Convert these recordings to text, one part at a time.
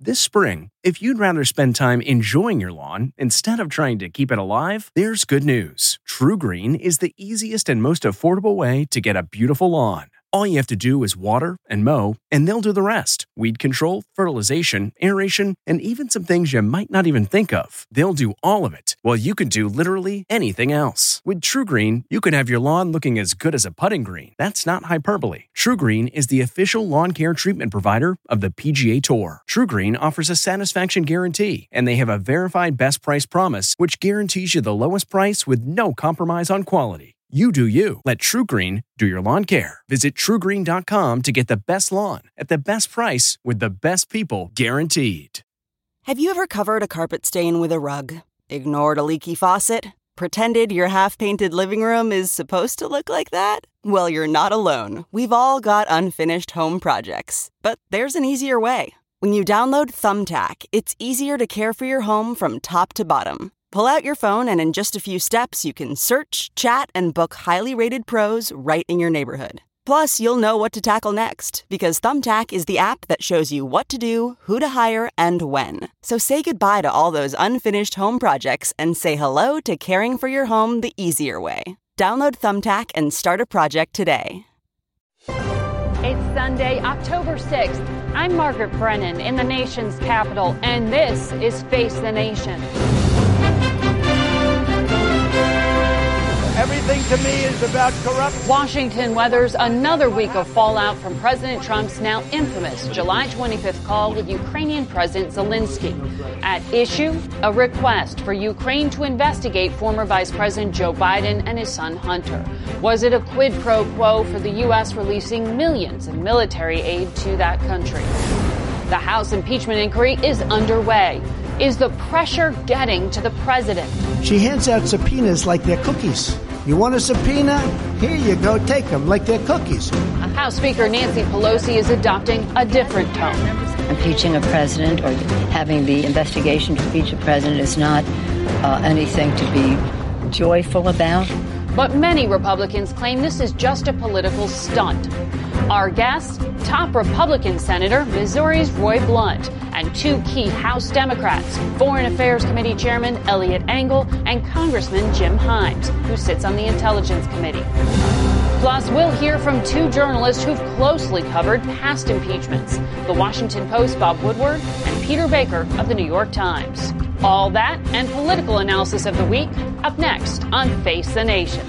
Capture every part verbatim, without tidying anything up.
This spring, if you'd rather spend time enjoying your lawn instead of trying to keep it alive, there's good news. TruGreen is the easiest and most affordable way to get a beautiful lawn. All you have to do is water and mow, and they'll do the rest. Weed control, fertilization, aeration, and even some things you might not even think of. They'll do all of it, while you can do literally anything else. With TruGreen, you can have your lawn looking as good as a putting green. That's not hyperbole. TruGreen is the official lawn care treatment provider of the P G A Tour. TruGreen offers a satisfaction guarantee, and they have a verified best price promise, which guarantees you the lowest price with no compromise on quality. You do you. Let TruGreen do your lawn care. Visit True Green dot com to get the best lawn at the best price with the best people guaranteed. Have you ever covered a carpet stain with a rug? Ignored a leaky faucet? Pretended your half-painted living room is supposed to look like that? Well, you're not alone. We've all got unfinished home projects. But there's an easier way. When you download Thumbtack, it's easier to care for your home from top to bottom. Pull out your phone and in just a few steps, you can search, chat, and book highly rated pros right in your neighborhood. Plus, you'll know what to tackle next because Thumbtack is the app that shows you what to do, who to hire, and when. So say goodbye to all those unfinished home projects and say hello to caring for your home the easier way. Download Thumbtack and start a project today. It's Sunday, October sixth. I'm Margaret Brennan in the nation's capital, and this is Face the Nation. Everything to me is about corruption. Washington weathers another week of fallout from President Trump's now infamous July twenty-fifth call with Ukrainian President Zelensky. At issue, a request for Ukraine to investigate former Vice President Joe Biden and his son Hunter. Was it a quid pro quo for the U S releasing millions in military aid to that country? The House impeachment inquiry is underway. Is the pressure getting to the president? She hands out subpoenas like they're cookies. You want a subpoena? Here you go, take them like they're cookies. House Speaker Nancy Pelosi is adopting a different tone. Impeaching a president or having the investigation to impeach a president is not uh, anything to be joyful about. But many Republicans claim this is just a political stunt. Our guests, top Republican Senator, Missouri's Roy Blunt, and two key House Democrats, Foreign Affairs Committee Chairman Eliot Engel and Congressman Jim Himes, who sits on the Intelligence Committee. Plus, we'll hear from two journalists who've closely covered past impeachments, the Washington Post Bob Woodward and Peter Baker of the New York Times. All that and political analysis of the week up next on Face the Nation.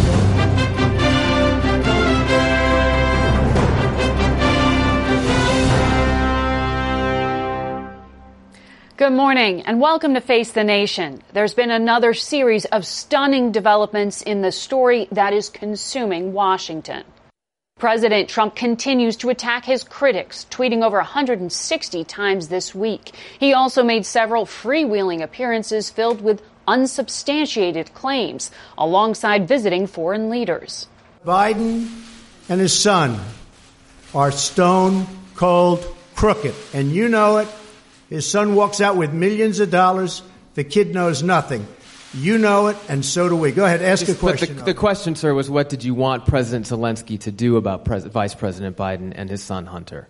Good morning and welcome to Face the Nation. There's been another series of stunning developments in the story that is consuming Washington. President Trump continues to attack his critics, tweeting over one hundred sixty times this week. He also made several freewheeling appearances filled with unsubstantiated claims, alongside visiting foreign leaders. Biden and his son are stone cold crooked, and you know it. His son walks out with millions of dollars. The kid knows nothing. You know it, and so do we. Go ahead, ask a question. But the, the question, sir, was what did you want President Zelensky to do about Pres- Vice President Biden and his son Hunter?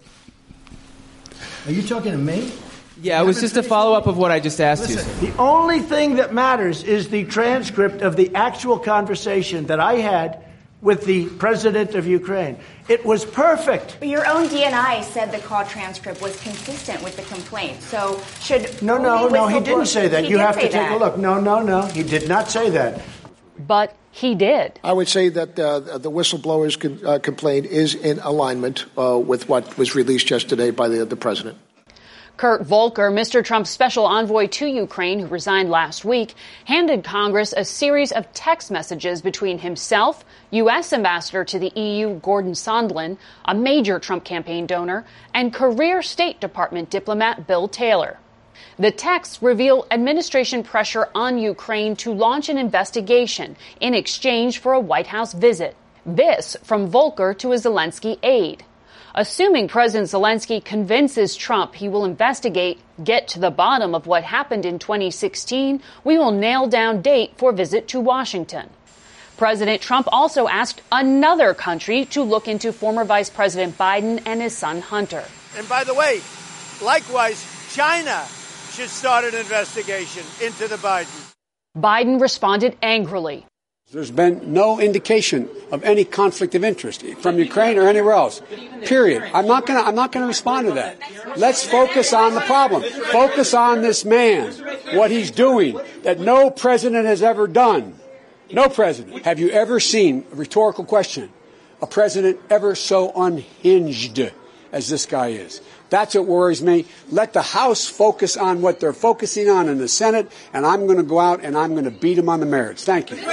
Are you talking to me? Yeah, it was just a follow-up of what I just asked Listen, you, sir. The only thing that matters is the transcript of the actual conversation that I had with the president of Ukraine. It was perfect. But your own D N I said the call transcript was consistent with the complaint. So should No, no, no, he didn't say that. He you did have to say take that. a look. No, no, no, he did not say that. But he did. I would say that uh, the whistleblower's con- uh, complaint is in alignment uh, with what was released yesterday by the, the president. Kurt Volker, Mister Trump's special envoy to Ukraine, who resigned last week, handed Congress a series of text messages between himself, U S Ambassador to the E U Gordon Sondland, a major Trump campaign donor, and career State Department diplomat Bill Taylor. The texts reveal administration pressure on Ukraine to launch an investigation in exchange for a White House visit. This from Volker to a Zelensky aide. Assuming President Zelensky convinces Trump he will investigate, get to the bottom of what happened in twenty sixteen, we will nail down date for visit to Washington. President Trump also asked another country to look into former Vice President Biden and his son Hunter. And by the way, likewise, China should start an investigation into the Bidens. Biden responded angrily. There's been no indication of any conflict of interest from Ukraine or anywhere else. Period. I'm not going to I'm not going to respond to that. Let's focus on the problem. Focus on this man, what he's doing that no president has ever done. No president. Have you ever seen, a rhetorical question, a president ever so unhinged as this guy is? That's what worries me. Let the House focus on what they're focusing on in the Senate, and I'm going to go out and I'm going to beat them on the merits. Thank you.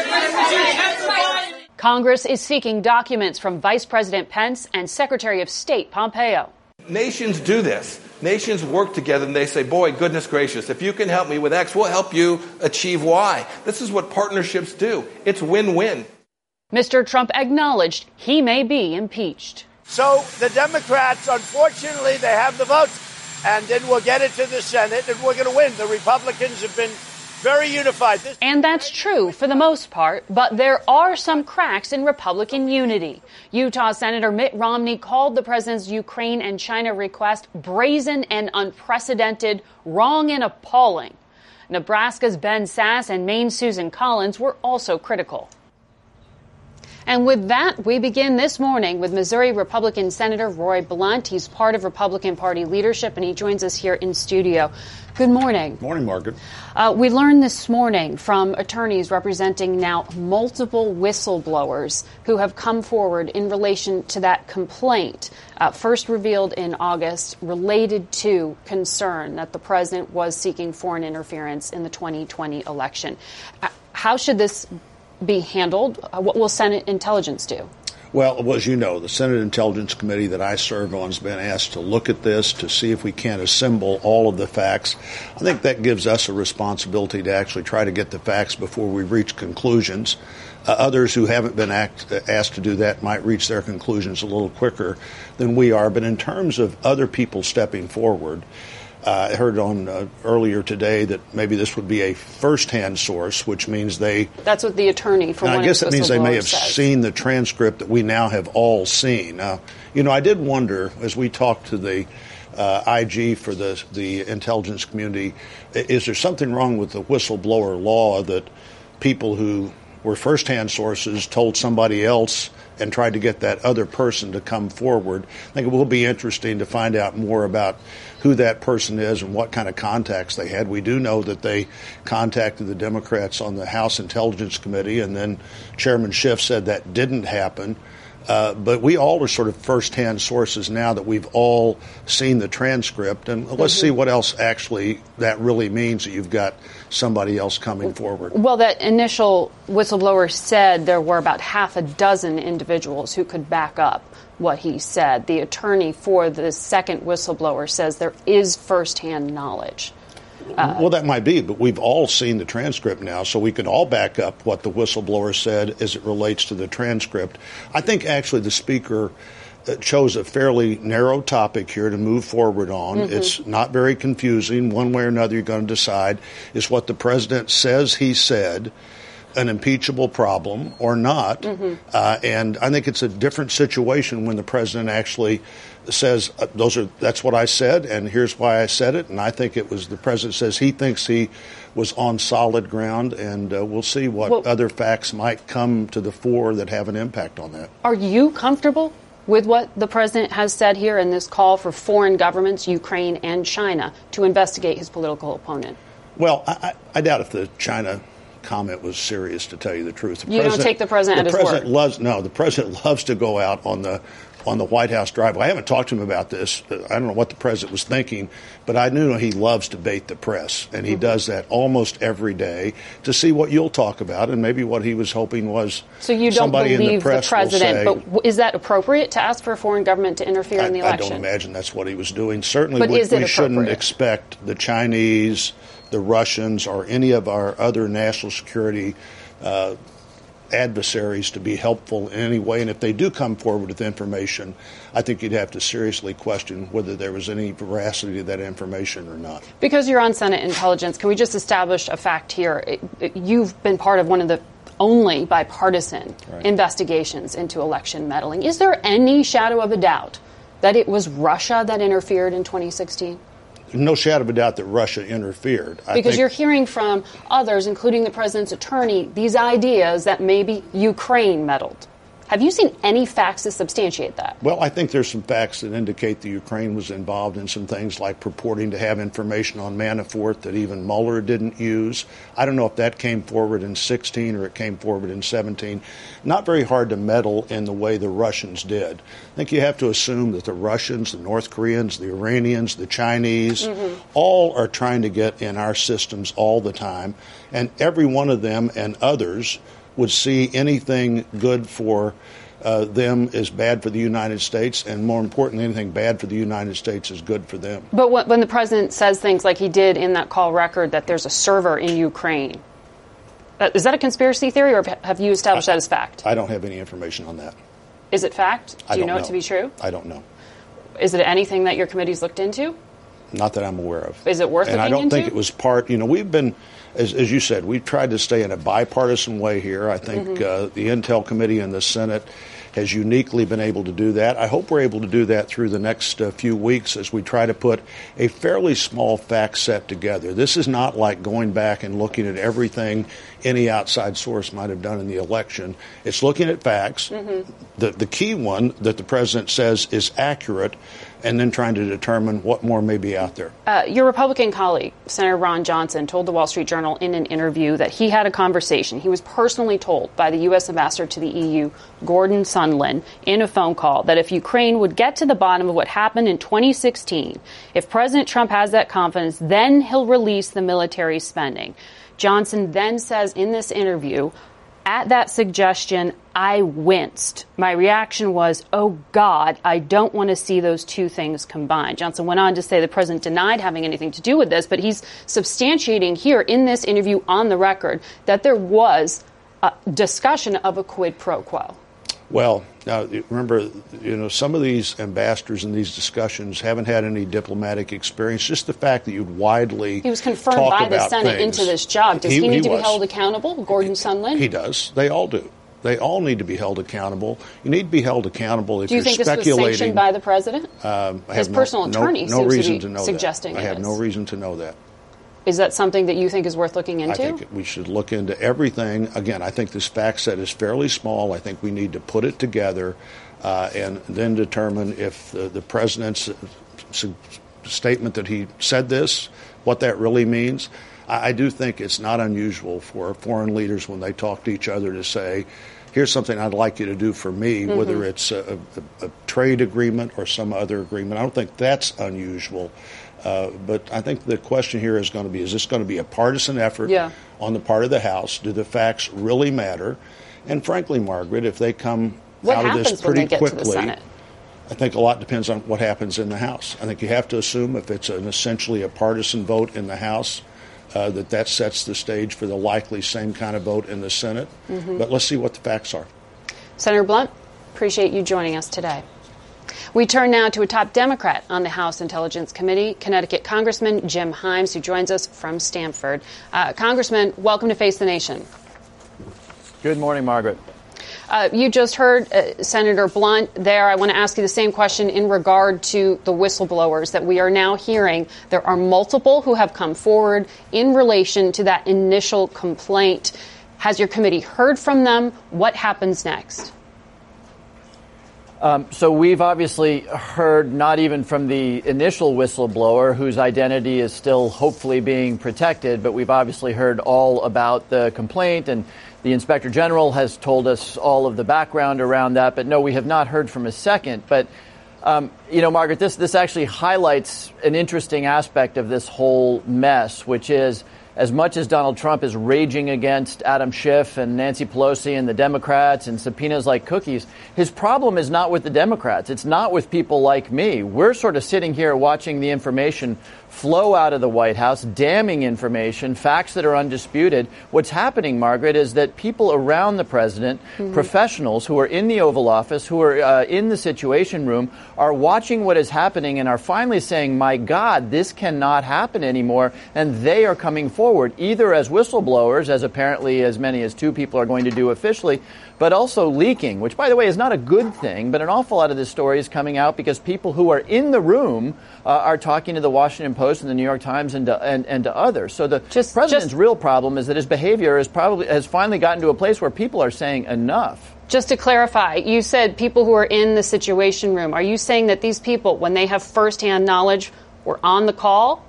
Congress is seeking documents from Vice President Pence and Secretary of State Pompeo. Nations do this. Nations work together and they say, boy, goodness gracious, if you can help me with X, we'll help you achieve Y. This is what partnerships do. It's win-win. Mister Trump acknowledged he may be impeached. So the Democrats, unfortunately, they have the votes. And then we'll get it to the Senate and we're going to win. The Republicans have been very unified. This- and that's true for the most part, but there are some cracks in Republican unity. Utah Senator Mitt Romney called the president's Ukraine and China request brazen and unprecedented, wrong and appalling. Nebraska's Ben Sasse and Maine's Susan Collins were also critical. And with that, we begin this morning with Missouri Republican Senator Roy Blunt. He's part of Republican Party leadership, and he joins us here in studio. Good morning. Morning, Margaret. Uh, we learned this morning from attorneys representing now multiple whistleblowers who have come forward in relation to that complaint, uh, first revealed in August, related to concern that the president was seeking foreign interference in the twenty twenty election. Uh, how should this be handled? Uh, what will Senate Intelligence do? Well, as you know, the Senate Intelligence Committee that I serve on has been asked to look at this to see if we can assemble all of the facts. I think that gives us a responsibility to actually try to get the facts before we reach conclusions. Uh, others who haven't been act, asked to do that might reach their conclusions a little quicker than we are. But in terms of other people stepping forward, Uh, I heard on uh, earlier today that maybe this would be a first-hand source, which means they... That's what the attorney for one I guess it means they may have says. seen the transcript that we now have all seen. Now, you know, I did wonder, as we talked to the uh, I G for the, the intelligence community, is there something wrong with the whistleblower law that people who were first-hand sources told somebody else and tried to get that other person to come forward? I think it will be interesting to find out more about who that person is and what kind of contacts they had. We do know that they contacted the Democrats on the House Intelligence Committee, and then Chairman Schiff said that didn't happen. Uh, but we all are sort of first-hand sources now that we've all seen the transcript, and let's mm-hmm. see what else actually that really means, that you've got somebody else coming forward. Well, that initial whistleblower said there were about half a dozen individuals who could back up what he said. The attorney for the second whistleblower says there is first-hand knowledge. Uh, well, that might be, but we've all seen the transcript now, so we can all back up what the whistleblower said as it relates to the transcript. I think actually the Speaker uh, chose a fairly narrow topic here to move forward on. Mm-hmm. It's not very confusing. One way or another you're going to decide is what the president says he said an impeachable problem or not. Mm-hmm. Uh, and I think it's a different situation when the president actually says, uh, those are that's what I said, and here's why I said it. And I think it was the president says he thinks he was on solid ground, and uh, we'll see what well, other facts might come to the fore that have an impact on that. Are you comfortable with what the president has said here in this call for foreign governments, Ukraine and China, to investigate his political opponent? Well, I, I doubt if the China comment was serious, to tell you the truth. The you don't take the president the at his president word. Loves, no, the president loves to go out on the on the White House driveway. I haven't talked to him about this. I don't know what the president was thinking, but I knew he loves to bait the press, and he mm-hmm. does that almost every day to see what you'll talk about, and maybe what he was hoping was so you don't somebody believe in the press the president, will say, but is that appropriate to ask for a foreign government to interfere I, in the election? I don't imagine that's what he was doing. Certainly, but we, is it we shouldn't appropriate? expect the Chinese, the Russians, or any of our other national security uh, adversaries to be helpful in any way. And if they do come forward with information, I think you'd have to seriously question whether there was any veracity to that information or not. Because you're on Senate Intelligence, can we just establish a fact here? It, it, you've been part of one of the only bipartisan right. investigations into election meddling. Is there any shadow of a doubt that it was Russia that interfered in twenty sixteen? no shadow of a doubt that Russia interfered. I because think, you're hearing from others, including the president's attorney, these ideas that maybe Ukraine meddled. Have you seen any facts to substantiate that? Well, I think there's some facts that indicate that Ukraine was involved in some things like purporting to have information on Manafort that even Mueller didn't use. I don't know if that came forward in sixteen or it came forward in seventeen. Not very hard to meddle in the way the Russians did. I think you have to assume that the Russians, the North Koreans, the Iranians, the Chinese, mm-hmm. all are trying to get in our systems all the time. And every one of them and others would see anything good for uh, them is bad for the United States, and more importantly, anything bad for the United States is good for them. But when, when the president says things like he did in that call record that there's a server in Ukraine, uh, is that a conspiracy theory, or have you established I, that as fact? I don't have any information on that. Is it fact? Do I you don't know, know it to be true? I don't know. Is it anything that your committee's looked into? Not that I'm aware of. Is it worth and looking I don't into? think it was part, you know, we've been, as, as you said, we've tried to stay in a bipartisan way here. I think mm-hmm. uh, the Intel Committee in the Senate has uniquely been able to do that. I hope we're able to do that through the next uh, few weeks as we try to put a fairly small fact set together. This is not like going back and looking at everything any outside source might have done in the election. It's looking at facts. Mm-hmm. The, the key one that the president says is accurate, and then trying to determine what more may be out there. Uh, your Republican colleague, Senator Ron Johnson, told the Wall Street Journal in an interview that he had a conversation. He was personally told by the U S ambassador to the E U, Gordon Sondland, in a phone call that if Ukraine would get to the bottom of what happened in twenty sixteen, if President Trump has that confidence, then he'll release the military spending. Johnson then says in this interview, at that suggestion, I winced. My reaction was, oh, God, I don't want to see those two things combined. Johnson went on to say the president denied having anything to do with this, but he's substantiating here in this interview on the record that there was a discussion of a quid pro quo. Well, now, remember, you know, some of these ambassadors in these discussions haven't had any diplomatic experience. Just the fact that you'd widely He was confirmed talk by the about Senate things. into this job. Does he, he need he to was. be held accountable, Gordon Sondland? He does. They all do. They all need to be held accountable. You need to be held accountable if Do you you're think this was speculating. sanctioned by the president? Um, I His have personal no, attorney no, no seems reason to be to know suggesting that. I it have is. no reason to know that. Is that something that you think is worth looking into? I think we should look into everything. Again, I think this fact set is fairly small. I think we need to put it together uh, and then determine if the, the president's statement that he said this, what that really means. I, I do think it's not unusual for foreign leaders when they talk to each other to say, here's something I'd like you to do for me, mm-hmm. whether it's a, a, a trade agreement or some other agreement. I don't think that's unusual. Uh, but I think the question here is going to be, is this going to be a partisan effort yeah. on the part of the House? Do the facts really matter? And frankly, Margaret, if they come what out of this pretty when they get quickly, to the Senate? I think a lot depends on what happens in the House. I think you have to assume if it's an essentially a partisan vote in the House, uh, that that sets the stage for the likely same kind of vote in the Senate. Mm-hmm. But let's see what the facts are. Senator Blunt, appreciate you joining us today. We turn now to a top Democrat on the House Intelligence Committee, Connecticut Congressman Jim Himes, who joins us from Stamford. Uh, Congressman, welcome to Face the Nation. Good morning, Margaret. Uh, you just heard uh, Senator Blunt there. I want to ask you the same question in regard to the whistleblowers that we are now hearing. There are multiple who have come forward in relation to that initial complaint. Has your committee heard from them? What happens next? Um, so we've obviously heard not even from the initial whistleblower, whose identity is still hopefully being protected, but we've obviously heard all about the complaint, and the Inspector General has told us all of the background around that. But no, we have not heard from a second. But, um, you know, Margaret, this, this actually highlights an interesting aspect of this whole mess, which is, as much as Donald Trump is raging against Adam Schiff and Nancy Pelosi and the Democrats and subpoenas like cookies, his problem is not with the Democrats. It's not with people like me. We're sort of sitting here watching the information flow out of the White House, damning information, facts that are undisputed. What's happening, Margaret, is that people around the president, mm-hmm. professionals who are in the Oval Office, who are uh, in the Situation Room, are watching watching what is happening and are finally saying, my God, this cannot happen anymore. And they are coming forward, either as whistleblowers, as apparently as many as two people are going to do officially, but also leaking, which, by the way, is not a good thing. But an awful lot of this story is coming out because people who are in the room uh, are talking to the Washington Post and the New York Times and to, and, and to others. So the just, president's just, real problem is that his behavior is probably has finally gotten to a place where people are saying enough. Just to clarify, you said people who are in the Situation Room. Are you saying that these people, when they have firsthand knowledge, were on the call?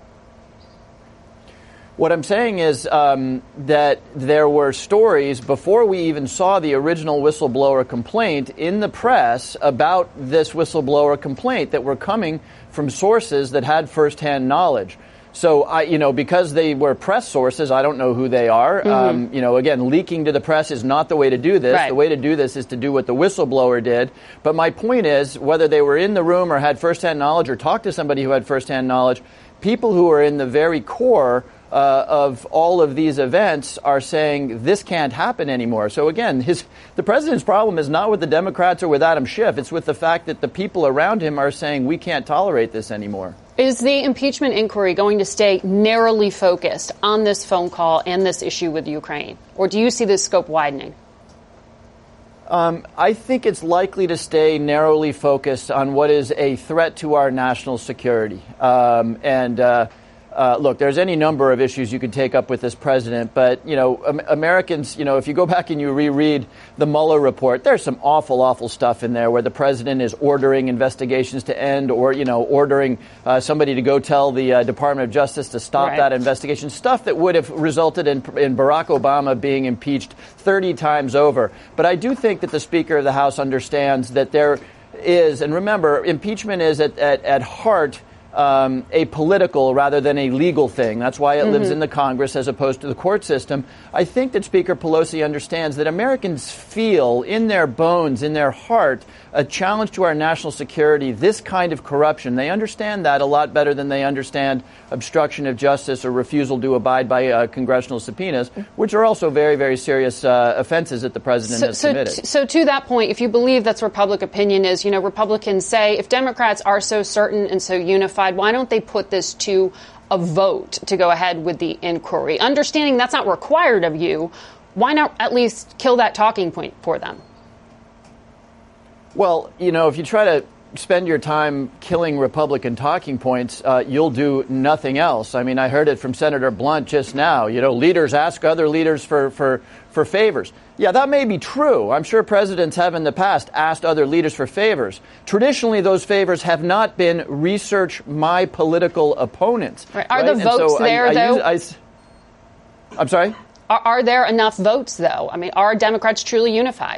What I'm saying is um, that there were stories before we even saw the original whistleblower complaint in the press about this whistleblower complaint that were coming from sources that had firsthand knowledge. So, I, you know, because they were press sources, I don't know who they are. Mm-hmm. Um, you know, again, leaking to the press is not the way to do this. Right. The way to do this is to do what the whistleblower did. But my point is, whether they were in the room or had firsthand knowledge or talked to somebody who had firsthand knowledge, people who are in the very core Uh, of all of these events are saying this can't happen anymore. So again, his the president's problem is not with the Democrats or with Adam Schiff. It's with the fact that the people around him are saying we can't tolerate this anymore. Is the impeachment inquiry going to stay narrowly focused on this phone call and this issue with Ukraine? Or do you see this scope widening? Um, I think it's likely to stay narrowly focused on what is a threat to our national security. Um, and uh Uh, look, there's any number of issues you could take up with this president, but, you know, um, Americans, you know, if you go back and you reread the Mueller report, there's some awful, awful stuff in there where the president is ordering investigations to end or, you know, ordering uh, somebody to go tell the uh, Department of Justice to stop right. that investigation, stuff that would have resulted in, in Barack Obama being impeached thirty times over. But I do think that the Speaker of the House understands that there is, and remember, impeachment is at, at, at heart Um, a political rather than a legal thing. That's why it mm-hmm. lives in the Congress as opposed to the court system. I think that Speaker Pelosi understands that Americans feel in their bones, in their heart, a challenge to our national security, this kind of corruption. They understand that a lot better than they understand obstruction of justice or refusal to abide by uh, congressional subpoenas, which are also very, very serious uh, offenses that the president so, has so, committed. So to that point, if you believe that's Republican opinion is, you know, Republicans say if Democrats are so certain and so unified, why don't they put this to a vote to go ahead with the inquiry? Understanding that's not required of you, why not at least kill that talking point for them? Well, you know, if you try to spend your time killing Republican talking points, uh, you'll do nothing else. I mean, I heard it from Senator Blunt just now. You know, leaders ask other leaders for, for, for favors. Yeah, that may be true. I'm sure presidents have in the past asked other leaders for favors. Traditionally, those favors have not been research my political opponents. Right. Are right? the votes so there, I, I though? Use, I, I'm sorry? Are, are there enough votes, though? I mean, are Democrats truly unified?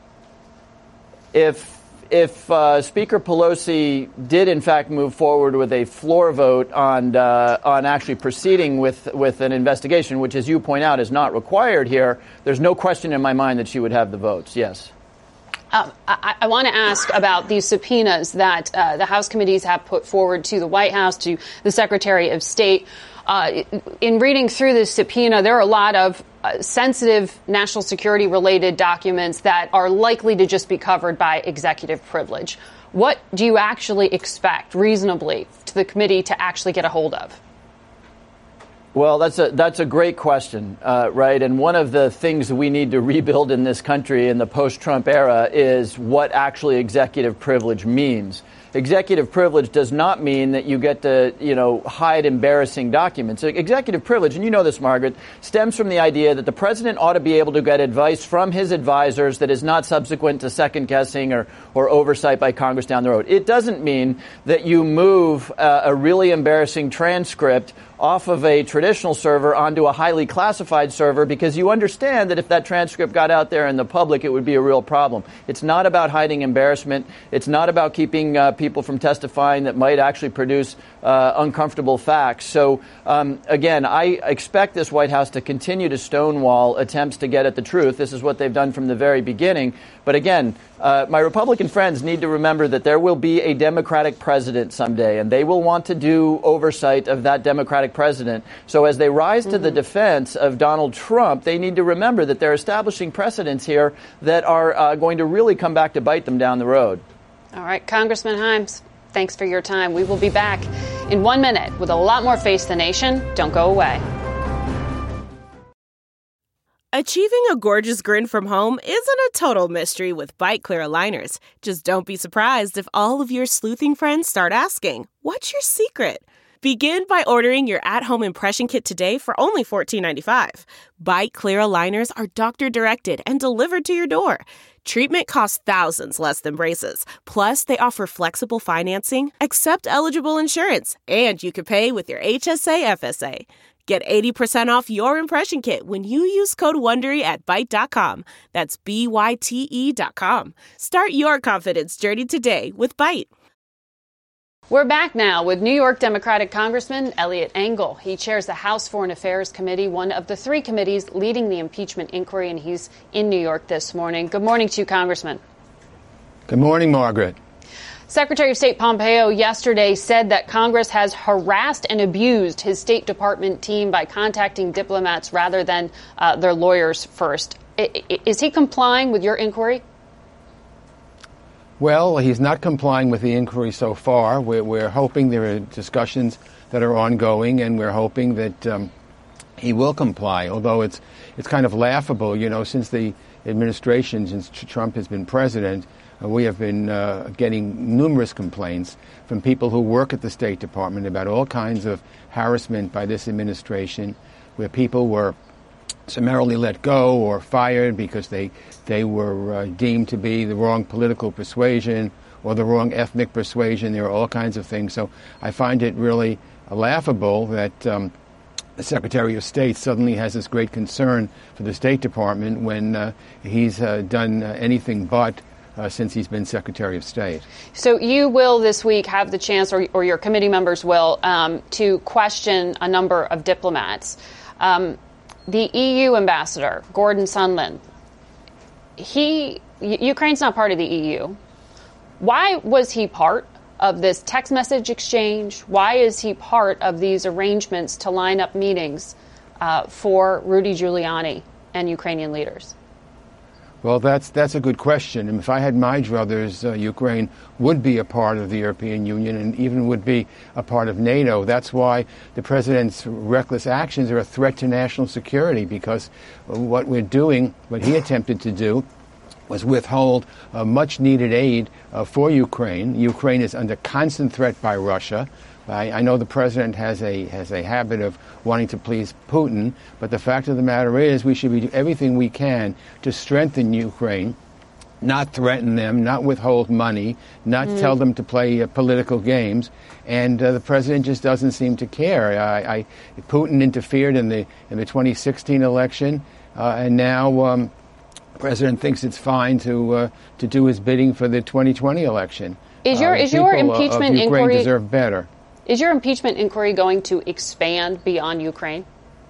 If If uh, Speaker Pelosi did, in fact, move forward with a floor vote on uh, on actually proceeding with, with an investigation, which, as you point out, is not required here, there's no question in my mind that she would have the votes, yes. Um, I, I want to ask about these subpoenas that uh, the House committees have put forward to the White House, to the Secretary of State. Uh, in reading through this subpoena, there are a lot of uh, sensitive national security related documents that are likely to just be covered by executive privilege. What do you actually expect reasonably to the committee to actually get a hold of? Well, that's a that's a great question, uh, right? And one of the things that we need to rebuild in this country in the post-Trump era is what actually executive privilege means. Executive privilege does not mean that you get to, you know, hide embarrassing documents. Executive privilege, and you know this, Margaret, stems from the idea that the president ought to be able to get advice from his advisors that is not subsequent to second guessing or, or oversight by Congress down the road. It doesn't mean that you move uh, a really embarrassing transcript off of a traditional server onto a highly classified server because you understand that if that transcript got out there in the public, it would be a real problem. It's not about hiding embarrassment. It's not about keeping uh, people from testifying that might actually produce uh, uncomfortable facts. So, um, again, I expect this White House to continue to stonewall attempts to get at the truth. This is what they've done from the very beginning. But again, uh, my Republican friends need to remember that there will be a Democratic president someday, and they will want to do oversight of that Democratic president. So as they rise mm-hmm. to the defense of Donald Trump, they need to remember that they're establishing precedents here that are uh, going to really come back to bite them down the road. All right, Congressman Himes, thanks for your time. We will be back in one minute with a lot more Face the Nation. Don't go away. Achieving a gorgeous grin from home isn't a total mystery with Byte Clear aligners. Just don't be surprised if all of your sleuthing friends start asking, "What's your secret?" Begin by ordering your at-home impression kit today for only fourteen ninety-five. Byte Clear aligners are doctor-directed and delivered to your door. Treatment costs thousands less than braces. Plus, they offer flexible financing, accept eligible insurance, and you can pay with your H S A F S A. Get eighty percent off your impression kit when you use code WONDERY at byte dot com. That's B Y T E dot com. Start your confidence journey today with Byte. We're back now with New York Democratic Congressman Eliot Engel. He chairs the House Foreign Affairs Committee, one of the three committees leading the impeachment inquiry, and he's in New York this morning. Good morning to you, Congressman. Good morning, Margaret. Secretary of State Pompeo yesterday said that Congress has harassed and abused his State Department team by contacting diplomats rather than uh, their lawyers first. I- is he complying with your inquiry? Well, he's not complying with the inquiry so far. We're, we're hoping there are discussions that are ongoing, and we're hoping that um, he will comply, although it's it's kind of laughable, you know, since the administration, since Trump has been president, uh, we have been uh, getting numerous complaints from people who work at the State Department about all kinds of harassment by this administration, where people were summarily let go or fired because they they were uh, deemed to be the wrong political persuasion or the wrong ethnic persuasion. There are all kinds of things. So I find it really uh, laughable that um, the Secretary of State suddenly has this great concern for the State Department when uh, he's uh, done uh, anything but uh, since he's been Secretary of State. So you will this week have the chance, or, or your committee members will, um, to question a number of diplomats. Um, The E U ambassador, Gordon Sondland, he, Ukraine's not part of the E U. Why was he part of this text message exchange? Why is he part of these arrangements to line up meetings uh, for Rudy Giuliani and Ukrainian leaders? Well, that's that's a good question. And if I had my druthers, uh, Ukraine would be a part of the European Union and even would be a part of NATO. That's why the president's reckless actions are a threat to national security, because what we're doing, what he attempted to do, was withhold uh, much-needed aid uh, for Ukraine. Ukraine is under constant threat by Russia. I, I know the president has a has a habit of wanting to please Putin, but the fact of the matter is we should be doing everything we can to strengthen Ukraine, not threaten them, not withhold money, not mm. tell them to play uh, political games. And uh, the president just doesn't seem to care. I, I, Putin interfered in the in the twenty sixteen election, uh, and now um, the president thinks it's fine to uh, to do his bidding for the twenty twenty election. Is your uh, is your people, impeachment uh, of Ukraine inquiry deserve better? Is your impeachment inquiry going to expand beyond Ukraine?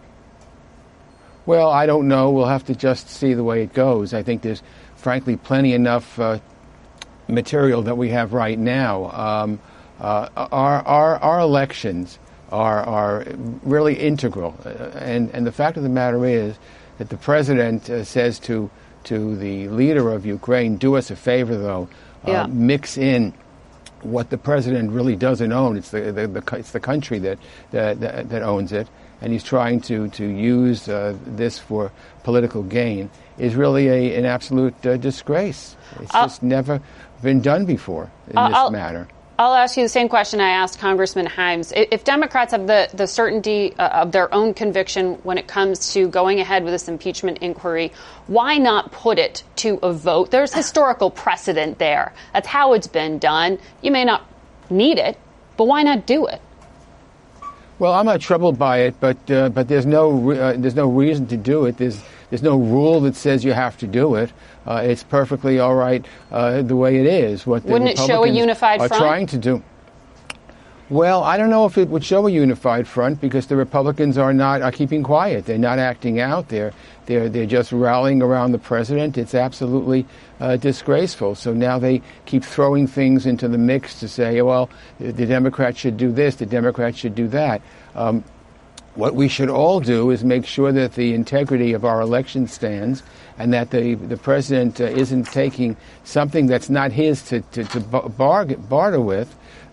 Well, I don't know. We'll have to just see the way it goes. I think there's, frankly, plenty enough uh, material that we have right now. Um, uh, our, our, our elections are, are really integral. Uh, and, and the fact of the matter is that the president uh, says to, to the leader of Ukraine, do us a favor, though, uh, yeah. mix in what the president really doesn't own. It's the, the, the it's the country that, that that owns it, and he's trying to to use uh, this for political gain. Is really a, an absolute uh, disgrace. It's I'll, just never been done before in I'll, this I'll, matter. I'll ask you the same question I asked Congressman Hymes. If Democrats have the, the certainty of their own conviction when it comes to going ahead with this impeachment inquiry, why not put it to a vote? There's historical precedent there. That's how it's been done. You may not need it, but why not do it? Well, I'm not troubled by it, but uh, but there's no uh, there's no reason to do it. There's there's no rule that says you have to do it. Uh, it's perfectly all right uh, the way it is. What the Wouldn't it show a unified are front? Trying to do. Well, I don't know if it would show a unified front, because the Republicans are not are keeping quiet. They're not acting out. They're they're they're just rallying around the president. It's absolutely uh, disgraceful. So now they keep throwing things into the mix to say, well, the, the Democrats should do this, the Democrats should do that. Um, what we should all do is make sure that the integrity of our election stands, and that the the president uh, isn't taking something that's not his to to, to bargain, barter with.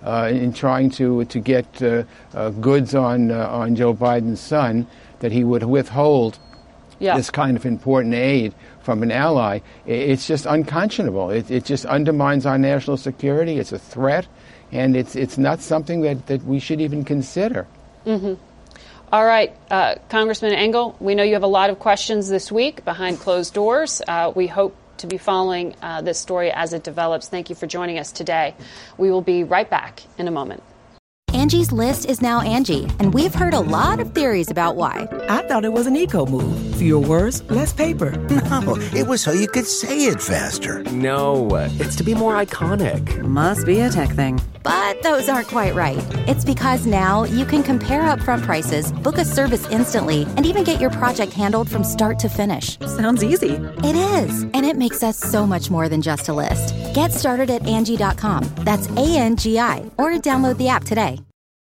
uh, in trying to to get uh, uh, goods on uh, on Joe Biden's son, that he would withhold yeah. this kind of important aid from an ally. It's just unconscionable. It, it just undermines our national security. It's a threat, and it's it's not something that, that we should even consider. Mm-hmm. All right, uh, Congressman Engel, we know you have a lot of questions this week behind closed doors. Uh, we hope to be following uh, this story as it develops. Thank you for joining us today. We will be right back in a moment. Angie's List is now Angie, and we've heard a lot of theories about why. I thought it was an eco move. Fewer words, less paper. No, it was so you could say it faster. No, it's to be more iconic. Must be a tech thing. But those aren't quite right. It's because now you can compare upfront prices, book a service instantly, and even get your project handled from start to finish. Sounds easy. It is, and it makes us so much more than just a list. Get started at Angie dot com. That's A N G I, or download the app today.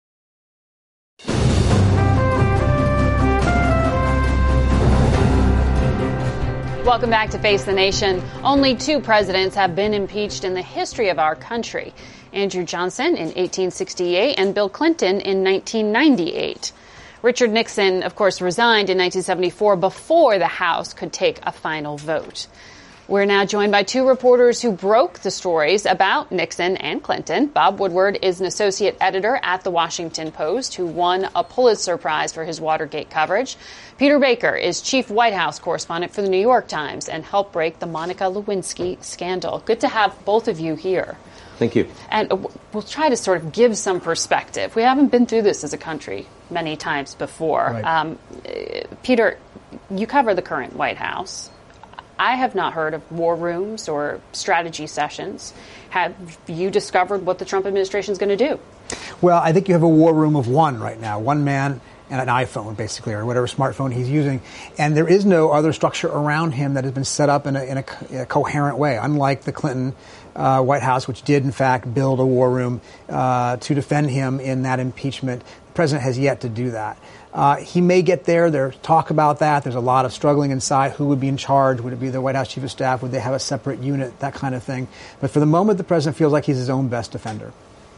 Welcome back to Face the Nation. Only two presidents have been impeached in the history of our country. Andrew Johnson in eighteen sixty-eight and Bill Clinton in nineteen ninety-eight. Richard Nixon, of course, resigned in nineteen seventy-four before the House could take a final vote. We're now joined by two reporters who broke the stories about Nixon and Clinton. Bob Woodward is an associate editor at The Washington Post who won a Pulitzer Prize for his Watergate coverage. Peter Baker is chief White House correspondent for The New York Times and helped break the Monica Lewinsky scandal. Good to have both of you here. Thank you. And we'll try to sort of give some perspective. We haven't been through this as a country many times before. Right. Um, Peter, you cover the current White House. I have not heard of war rooms or strategy sessions. Have you discovered what the Trump administration is going to do? Well, I think you have a war room of one right now, one man and an iPhone, basically, or whatever smartphone he's using. And there is no other structure around him that has been set up in a, in a, in a coherent way, unlike the Clinton uh, White House, which did, in fact, build a war room uh, to defend him in that impeachment. The president has yet to do that. Uh, he may get there. There's talk about that. There's a lot of struggling inside. Who would be in charge? Would it be the White House chief of staff? Would they have a separate unit? That kind of thing. But for the moment, the president feels like he's his own best defender.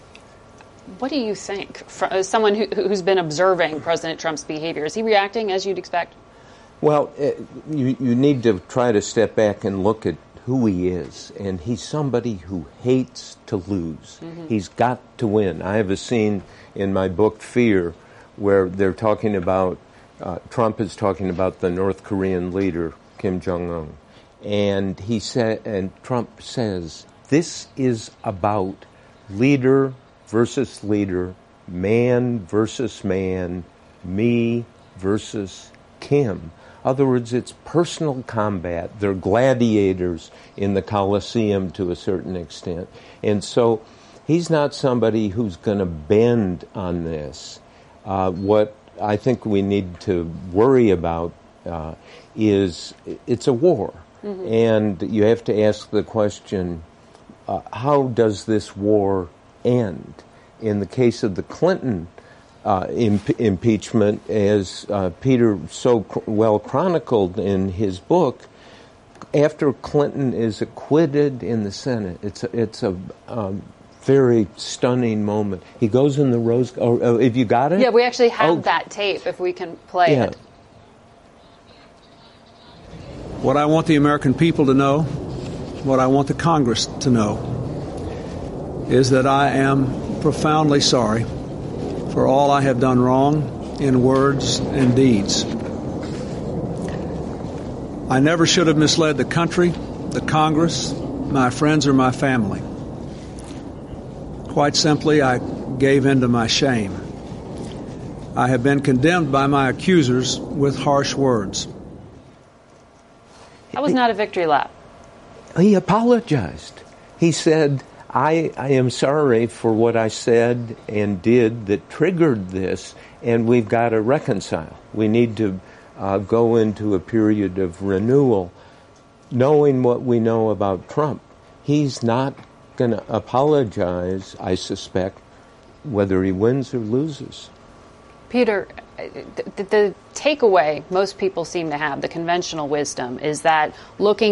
What do you think? For, as someone who, who's been observing President Trump's behavior, is he reacting as you'd expect? Well, uh, you, you need to try to step back and look at who he is. And he's somebody who hates to lose. Mm-hmm. He's got to win. I have a scene in my book, Fear, where they're talking about, uh, Trump is talking about the North Korean leader, Kim Jong-un. And he said, and Trump says, this is about leader versus leader, man versus man, me versus Kim. In other words, it's personal combat. They're gladiators in the Colosseum to a certain extent. And so he's not somebody who's going to bend on this. Uh, what I think we need to worry about uh, is it's a war. Mm-hmm. And you have to ask the question, uh, how does this war end? In the case of the Clinton uh, imp- impeachment, as uh, Peter so cr- well chronicled in his book, after Clinton is acquitted in the Senate, it's a, it's a um, very stunning moment. He goes in the Rose. Oh, oh, have you got it? Yeah, we actually have oh. that tape. If we can play yeah. it. What I want the American people to know, what I want the Congress to know, is that I am profoundly sorry for all I have done wrong in words and deeds. I never should have misled the country, the Congress, my friends, or my family. Quite simply, I gave in to my shame. I have been condemned by my accusers with harsh words. That was not a victory lap. He apologized. He said, I, I am sorry for what I said and did that triggered this, and we've got to reconcile. We need to uh, go into a period of renewal, knowing what we know about Trump. He's not going to apologize, I suspect, whether he wins or loses. Peter, the, the takeaway most people seem to have, the conventional wisdom, is that looking at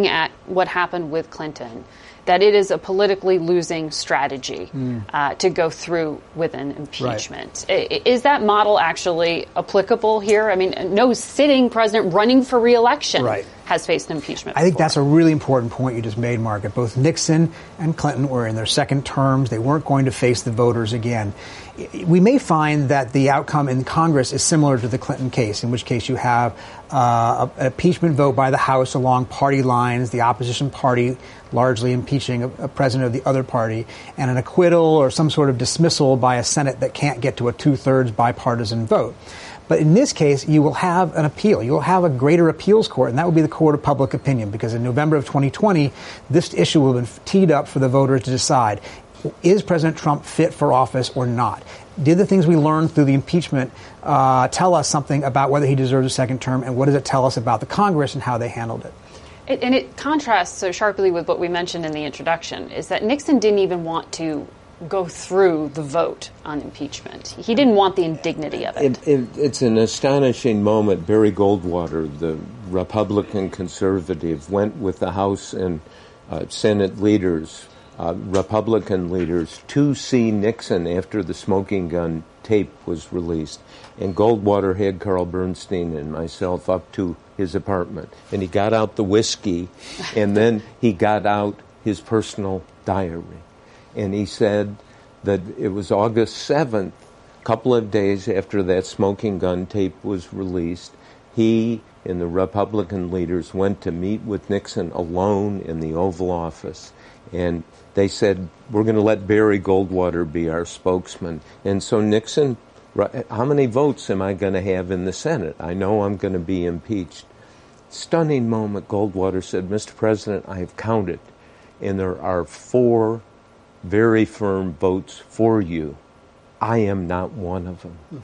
what happened with Clinton, that it is a politically losing strategy mm. uh, to go through with an impeachment. Right. Is that model actually applicable here? I mean, no sitting president running for re-election right. has faced impeachment I think before. That's a really important point you just made, Margaret. Both Nixon and Clinton were in their second terms. They weren't going to face the voters again. We may find that the outcome in Congress is similar to the Clinton case, in which case you have uh, an impeachment vote by the House along party lines, the opposition party largely impeaching a, a president of the other party, and an acquittal or some sort of dismissal by a Senate that can't get to a two-thirds bipartisan vote. But in this case, you will have an appeal. You will have a greater appeals court, and that will be the court of public opinion, because in November of twenty twenty, this issue will have been teed up for the voters to decide. Is President Trump fit for office or not? Did the things we learned through the impeachment uh, tell us something about whether he deserves a second term, and what does it tell us about the Congress and how they handled it? It, and it contrasts so sharply with what we mentioned in the introduction, is that Nixon didn't even want to go through the vote on impeachment. He didn't want the indignity of it. it, it it's an astonishing moment. Barry Goldwater, the Republican conservative, went with the House and uh, Senate leaders, uh, Republican leaders, to see Nixon after the smoking gun tape was released. And Goldwater had Carl Bernstein and myself up to his apartment. And he got out the whiskey, and then he got out his personal diary. And he said that it was August seventh, a couple of days after that smoking gun tape was released, he and the Republican leaders went to meet with Nixon alone in the Oval Office. And they said, we're going to let Barry Goldwater be our spokesman. And so Nixon, how many votes am I going to have in the Senate? I know I'm going to be impeached. Stunning moment, Goldwater said, Mister President, I have counted, and there are four very firm votes for you. I am not one of them. Hmm.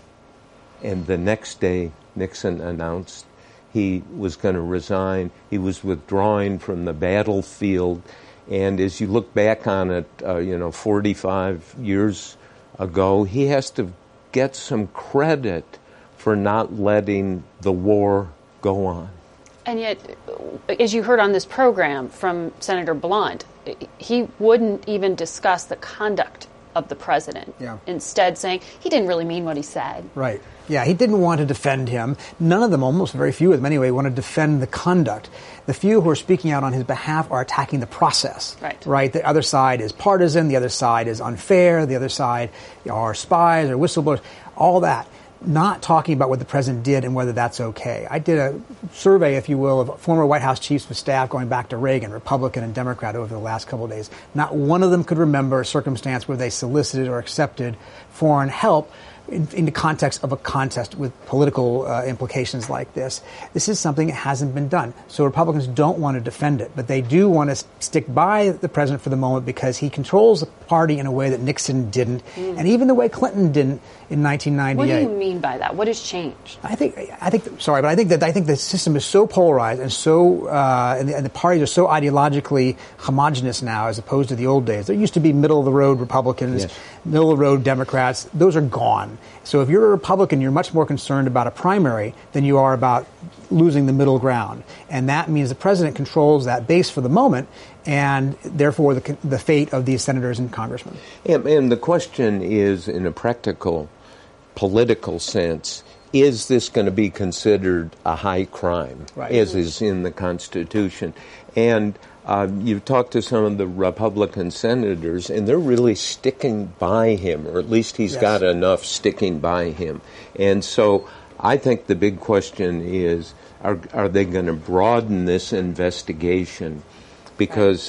And the next day, Nixon announced he was going to resign. He was withdrawing from the battlefield. And as you look back on it, uh, you know, forty-five years ago, he has to get some credit for not letting the war go on. And yet, as you heard on this program from Senator Blunt, he wouldn't even discuss the conduct of the president. Yeah. Instead saying he didn't really mean what he said. Right. Yeah, he didn't want to defend him. None of them, almost very few of them anyway, want to defend the conduct. The few who are speaking out on his behalf are attacking the process. Right. Right. The other side is partisan. The other side is unfair. The other side are spies or whistleblowers. All that. Not talking about what the president did and whether that's okay. I did a survey, if you will, of former White House chiefs of staff going back to Reagan, Republican and Democrat, over the last couple of days. Not one of them could remember a circumstance where they solicited or accepted foreign help in, in the context of a contest with political uh, implications like this. This is something that hasn't been done. So Republicans don't want to defend it, but they do want to stick by the president for the moment because he controls the party in a way that Nixon didn't, mm. and even the way Clinton didn't in nineteen ninety-eight. What do you mean by that? What has changed? I think, I think, sorry, but I think that I think the system is so polarized and so, uh, and, the, and the parties are so ideologically homogenous now, as opposed to the old days. There used to be middle of the road Republicans, yes. middle of the road Democrats. Those are gone. So if you're a Republican, you're much more concerned about a primary than you are about losing the middle ground. And that means the president controls that base for the moment, and therefore the, the fate of these senators and congressmen. And, and the question is, in a practical, political sense, is this going to be considered a high crime, right. as is in the Constitution? And uh, you've talked to some of the Republican senators, and they're really sticking by him, or at least he's yes. got enough sticking by him. And so I think the big question is, are, are they going to broaden this investigation? Because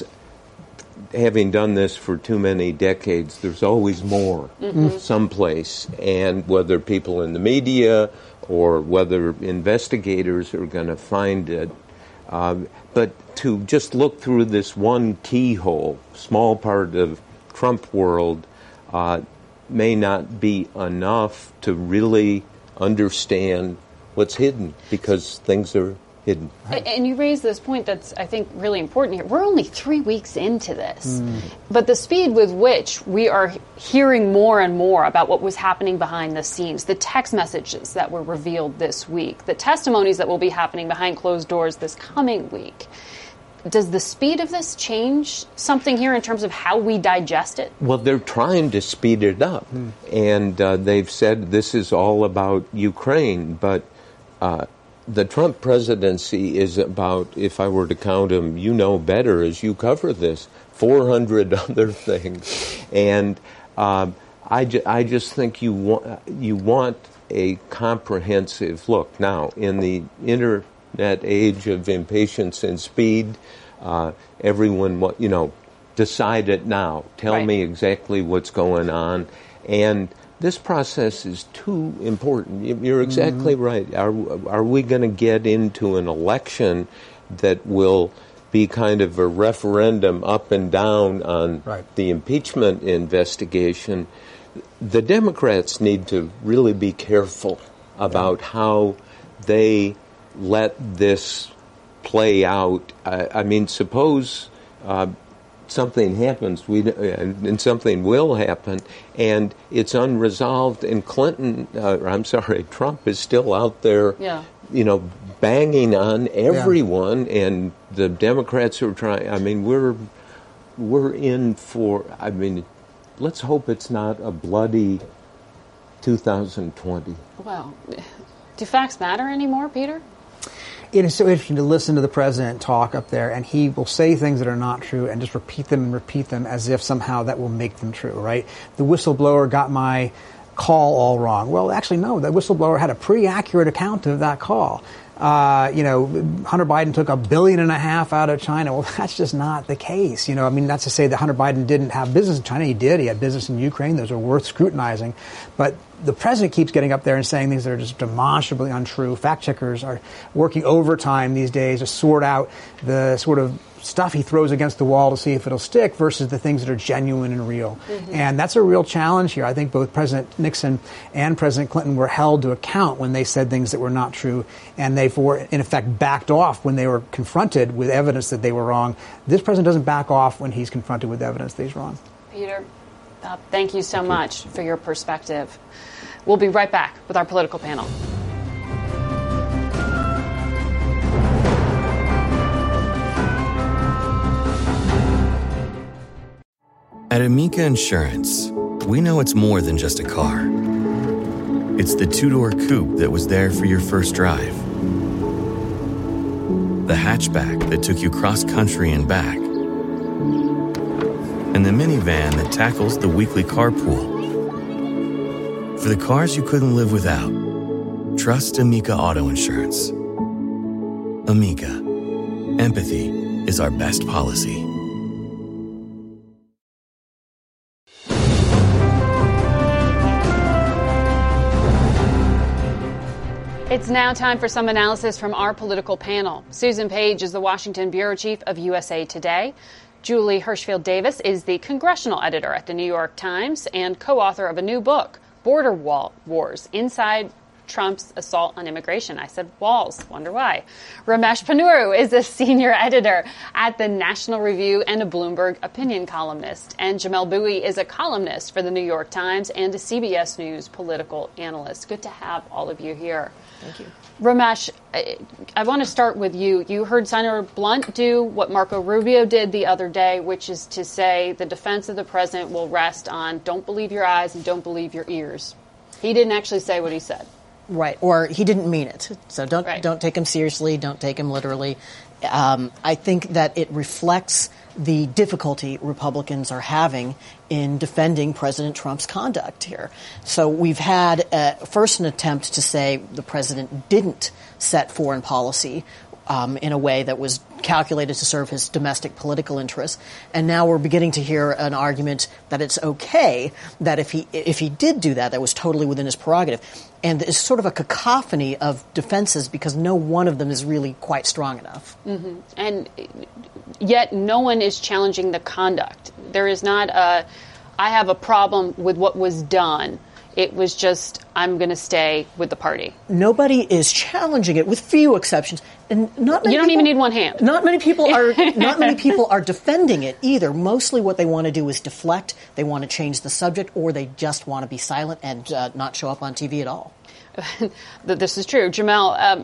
having done this for too many decades, there's always more mm-hmm. someplace. And whether people in the media or whether investigators are going to find it. Uh, but to just look through this one keyhole, small part of Trump world, uh, may not be enough to really understand what's hidden, because things are hidden. Right. And you raise this point that's, I think, really important here. We're only three weeks into this. Mm. But the speed with which we are hearing more and more about what was happening behind the scenes, the text messages that were revealed this week, the testimonies that will be happening behind closed doors this coming week, Does the speed of this change something here in terms of how we digest it? Well, they're trying to speed it up. Mm. And uh, they've said this is all about Ukraine. But uh, the Trump presidency is about, if I were to count them, you know better as you cover this, four hundred other things. And uh, I, ju- I just think you, wa- you want a comprehensive look. Now, in the inter... that age of impatience and speed, uh, everyone, you know, decide it now. Tell right. me exactly what's going on. And this process is too important. You're exactly mm-hmm. right. Are, are we going to get into an election that will be kind of a referendum up and down on right. the impeachment investigation? The Democrats need to really be careful about yeah. how they let this play out. I, I mean, suppose uh, something happens, we, uh, and something will happen, and it's unresolved, and Clinton, uh, I'm sorry, Trump is still out there, yeah. you know, banging on everyone, yeah. and the Democrats are trying. I mean, we're we're in for. I mean, let's hope it's not a bloody two thousand twenty. Well, do facts matter anymore, Peter? It is so interesting to listen to the president talk up there, and he will say things that are not true and just repeat them and repeat them as if somehow that will make them true, right? The whistleblower got my call all wrong. Well, actually, no. The whistleblower had a pretty accurate account of that call. Uh, you know, Hunter Biden took a billion and a half out of China. Well, that's just not the case. You know, I mean, not to say that Hunter Biden didn't have business in China. He did. He had business in Ukraine. Those are worth scrutinizing. But the president keeps getting up there and saying things that are just demonstrably untrue. Fact checkers are working overtime these days to sort out the sort of stuff he throws against the wall to see if it'll stick versus the things that are genuine and real. Mm-hmm. And that's a real challenge here. I think both President Nixon and President Clinton were held to account when they said things that were not true, and they, for, in effect, backed off when they were confronted with evidence that they were wrong. This president doesn't back off when he's confronted with evidence that he's wrong. Peter, uh, thank you so thank much you. for your perspective. We'll be right back with our political panel. At Amica Insurance, we know it's more than just a car. It's the two-door coupe that was there for your first drive, the hatchback that took you cross-country and back, and the minivan that tackles the weekly carpool. For the cars you couldn't live without, trust Amica Auto Insurance. Amica. Empathy is our best policy. It's now time for some analysis from our political panel. Susan Page is the Washington bureau chief of U S A Today. Julie Hirschfield Davis is the congressional editor at the New York Times and co-author of a new book, Border Wall Wars, Inside Trump's Assault on Immigration. I said walls. Wonder why. Ramesh Ponnuru is a senior editor at the National Review and a Bloomberg opinion columnist. And Jamelle Bouie is a columnist for the New York Times and a C B S News political analyst. Good to have all of you here. Thank you. Ramesh, I, I want to start with you. You heard Senator Blunt do what Marco Rubio did the other day, which is to say the defense of the president will rest on don't believe your eyes and don't believe your ears. He didn't actually say what he said. Right, or he didn't mean it. So don't right. don't take him seriously. Don't take him literally. Um, I think that it reflects the difficulty Republicans are having in defending President Trump's conduct here. So we've had uh, first an attempt to say the president didn't set foreign policy Um, in a way that was calculated to serve his domestic political interests. And now we're beginning to hear an argument that it's okay that if he if he did do that, that was totally within his prerogative. And it's sort of a cacophony of defenses because no one of them is really quite strong enough. Mm-hmm. And yet no one is challenging the conduct. There is not a, I have a problem with what was done. It was just, I'm going to stay with the party. Nobody is challenging it, with few exceptions. And not many you don't people, even need one hand. Not many people are. Not many people are defending it either. Mostly, what they want to do is deflect. They want to change the subject, or they just want to be silent and uh, not show up on T V at all. that this is true. Jamelle, um,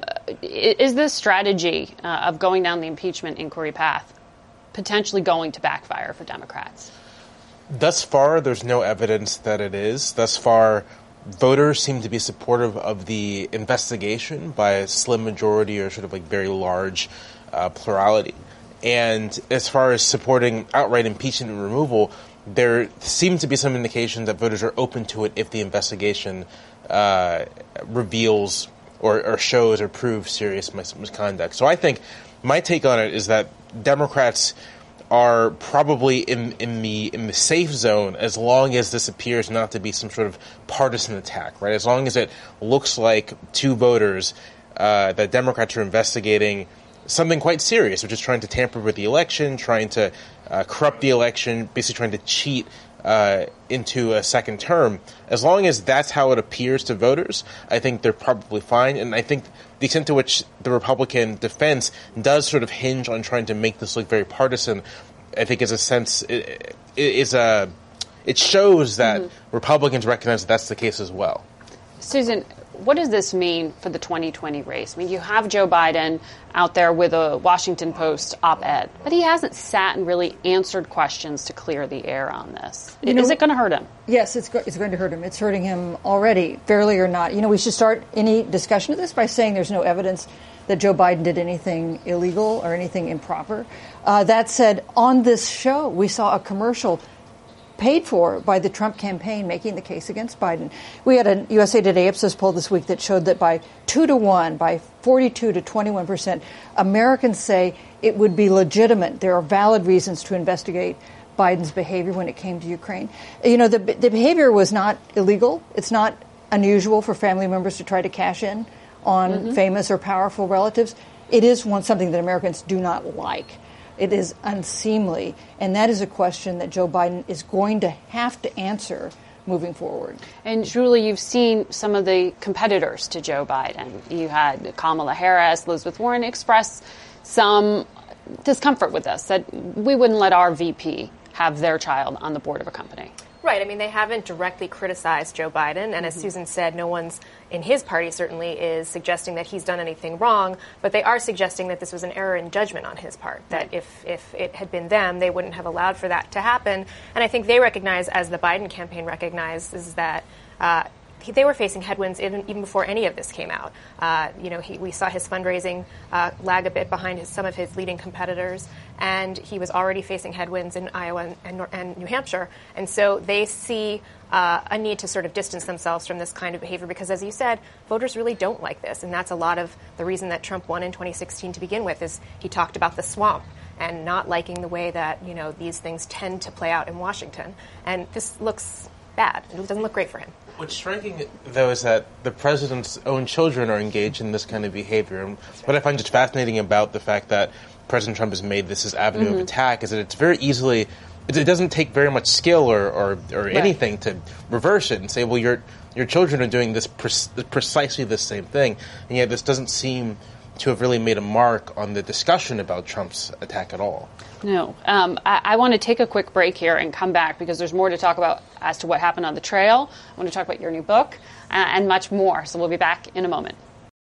is this strategy uh, of going down the impeachment inquiry path potentially going to backfire for Democrats? Thus far, there's no evidence that it is. Thus far, voters seem to be supportive of the investigation by a slim majority or sort of like very large uh, plurality. And as far as supporting outright impeachment and removal, there seem to be some indications that voters are open to it if the investigation uh, reveals or, or shows or proves serious mis- misconduct. So I think my take on it is that Democrats are probably in, in the in the safe zone as long as this appears not to be some sort of partisan attack, right? As long as it looks like two voters uh, that Democrats are investigating something quite serious, which is trying to tamper with the election, trying to uh, corrupt the election, basically trying to cheat uh, into a second term. As long as that's how it appears to voters, I think they're probably fine. And I think the extent to which the Republican defense does sort of hinge on trying to make this look very partisan, I think is a sense, it, it is a, it shows that mm-hmm. Republicans recognize that that's the case as well. Susan, what does this mean for the twenty twenty race? I mean, you have Joe Biden out there with a Washington Post op-ed, but he hasn't sat and really answered questions to clear the air on this. You is know, it going to hurt him? Yes, it's, go- it's going to hurt him. It's hurting him already, fairly or not. You know, we should start any discussion of this by saying there's no evidence that Joe Biden did anything illegal or anything improper. Uh, that said, on this show, we saw a commercial paid for by the Trump campaign making the case against Biden. We had a U S A Today Ipsos poll this week that showed that by two to one, by forty-two to twenty-one percent, Americans say it would be legitimate. There are valid reasons to investigate Biden's behavior when it came to Ukraine. You know, the, the behavior was not illegal. It's not unusual for family members to try to cash in on mm-hmm. famous or powerful relatives. It is one something that Americans do not like. It is unseemly, and that is a question that Joe Biden is going to have to answer moving forward. And Julie, you've seen some of the competitors to Joe Biden. You had Kamala Harris, Elizabeth Warren express some discomfort with this, that we wouldn't let our V P have their child on the board of a company. Right. I mean, they haven't directly criticized Joe Biden. And as mm-hmm. Susan said, no one's in his party certainly is suggesting that he's done anything wrong. But they are suggesting that this was an error in judgment on his part, that right. if, if it had been them, they wouldn't have allowed for that to happen. And I think they recognize, as the Biden campaign recognizes, that uh, they were facing headwinds even, even before any of this came out. Uh, you know, he, we saw his fundraising uh, lag a bit behind his, some of his leading competitors, and he was already facing headwinds in Iowa and, and, and New Hampshire. And so they see uh, a need to sort of distance themselves from this kind of behavior because, as you said, voters really don't like this. And that's a lot of the reason that Trump won in twenty sixteen to begin with, is he talked about the swamp and not liking the way that, you know, these things tend to play out in Washington. And this looks bad. It doesn't look great for him. What's striking, though, is that the president's own children are engaged in this kind of behavior. And what I find just fascinating about the fact that President Trump has made this his avenue mm-hmm. of attack is that it's very easily, it doesn't take very much skill or, or, or right. anything to reverse it and say, well, your your children are doing this pre- precisely the same thing. And yet this doesn't seem to have really made a mark on the discussion about Trump's attack at all. No. Um, I, I want to take a quick break here and come back because there's more to talk about as to what happened on the trail. I want to talk about your new book uh, and much more. So we'll be back in a moment.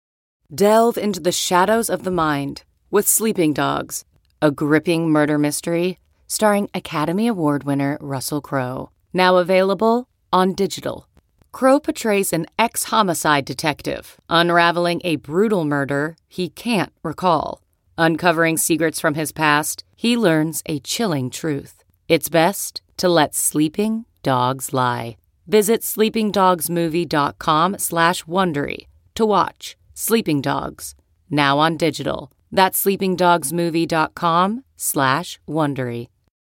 Delve into the shadows of the mind with Sleeping Dogs, a gripping murder mystery starring Academy Award winner Russell Crowe. Now available on digital. Crowe portrays an ex-homicide detective unraveling a brutal murder he can't recall. Uncovering secrets from his past, he learns a chilling truth. It's best to let sleeping dogs lie. Visit sleepingdogsmovie.com slash Wondery to watch Sleeping Dogs, now on digital. That's sleepingdogsmovie.com slash Wondery.